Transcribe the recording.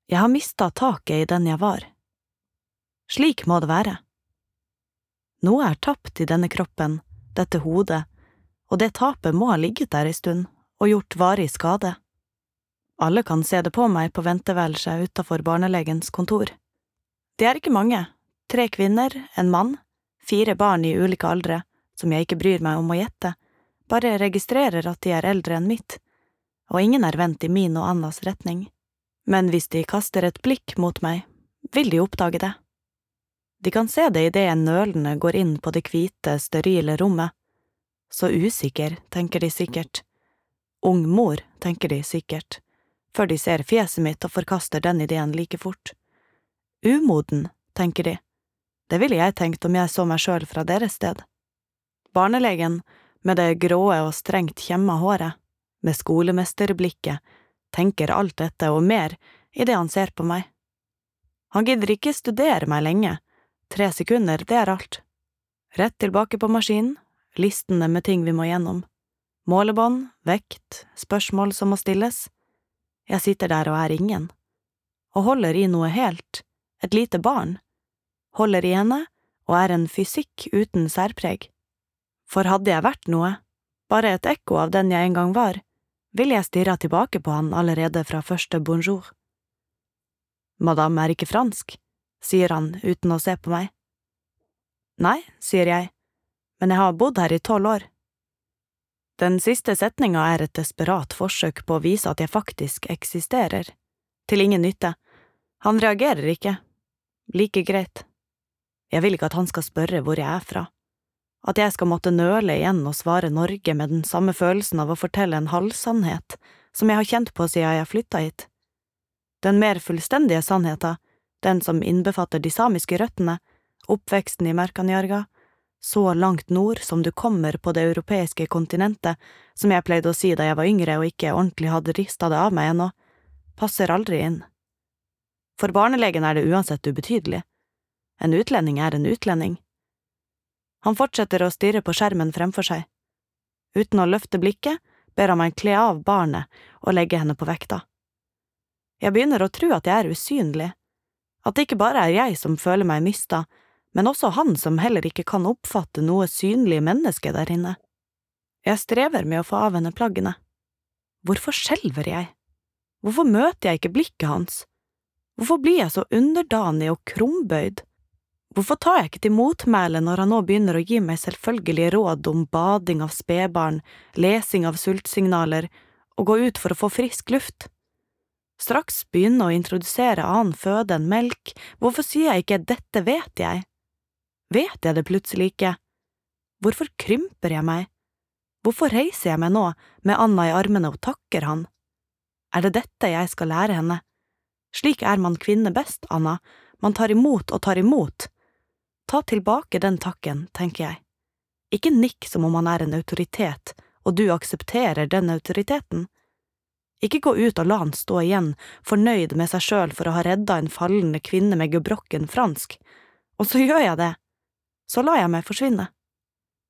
Jeg har mistet taket i den jeg var. Slik må det være. Noe er tapt i denne kroppen, dette hodet, og det tapet må ha ligget der en stund og gjort varig skade. Alle kan se det på meg på venteværelset utenfor barnelegens kontor. Det er ikke mange, 3 kvinner, en mann, 4 barn i ulike aldre, som jeg ikke bryr meg om å gjette, bare registrerer at de er eldre enn mitt, og ingen er vendt i min og Annas retning. Men hvis de kaster et blikk mot meg, vil de oppdage det. De kan se det i det jeg nølende går inn på det hvite, sterile rommet. Så usikker, tenker de sikkert. Ung mor, tenker de sikkert, før de ser fjeset mitt og forkaster den ideen like fort. Umoden, tenker de. Det ville jeg tenkt om jeg så meg selv fra deres sted. Barnelegen, med det gråe og strengt kjemma håret, med skolemesterblikket, tenker alt dette og mer i det han ser på meg. Han gidder ikke studere meg lenge. 3 sekunder, det er alt. Rett tilbake på maskinen, listene med ting vi må gjennom. Målebånd, vekt, spørsmål som må stilles. Jeg sitter der og er ingen. Og holder i noe helt, et lite barn. Holder i henne, og er en fysikk uten særpreg. For hadde jeg vært noe, bare et ekko av den jeg en gang var, ville jeg stirre tilbake på han allerede fra første bonjour. Madame er ikke fransk, sier han uten å se på meg. Nei, sier jeg, men jeg har bodd her i 12 år. Den siste setninga er et desperat forsøk på å vise at jeg faktisk eksisterer. Til ingen nytte. Han reagerer ikke. Like greit. Jeg vil ikke at han skal spørre hvor jeg er fra. At jeg skal måtte nøle igjen og svare Norge med den samme følelsen av å fortelle en halvsannhet som jeg har kjent på siden jeg flyttet hit. Den mer fullstendige sannheten, den som innbefatter de samiske røttene, oppveksten i Merkanjarga, så langt nord som du kommer på det europeiske kontinentet, som jeg pleide å si da jeg var yngre og ikke ordentlig hadde ristet det av meg ennå, passer aldri inn. For barnelegen er det uansett ubetydelig. En utlending er en utlending. Han fortsetter å stirre på skjermen fremfor seg. Uten å løfte blikket, ber han meg kle av barnet og legge henne på vekta. Jeg begynner å tro at jeg er usynlig, at det ikke bare er jeg som føler meg mistet, men også han som heller ikke kan oppfatte noe synlig menneske der inne. Jeg strever med å få av henne plaggene. Hvorfor skjelver jeg? Hvorfor møter jeg ikke blikket hans? Hvorfor blir jeg så underdanig og krumbøyd? Hvorfor tar jeg ikke til motmæle når han nå begynner å gi meg selvfølgelige råd om bading av spedbarn, lesing av sultsignaler og gå ut for å få frisk luft? Straks begynne å introdusere annen føde enn melk, hvorfor sier jeg ikke «dette vet jeg»? Vet jeg det plutselig ikke? Hvorfor krymper jeg meg? Hvorfor reiser jeg meg nå med Anna i armene og takker han? Er det dette jeg skal lære henne? Slik er man kvinne best, Anna. Man tar imot og tar imot. Ta tilbake den takken, tenker jeg. Ikke nikk som om han er en autoritet, og du aksepterer den autoriteten. Ikke gå ut og la han stå igjen, fornøyd med seg selv for å ha reddet en fallende kvinne med gebrokken fransk. Og så gjør jeg det. Så lar jeg meg forsvinne.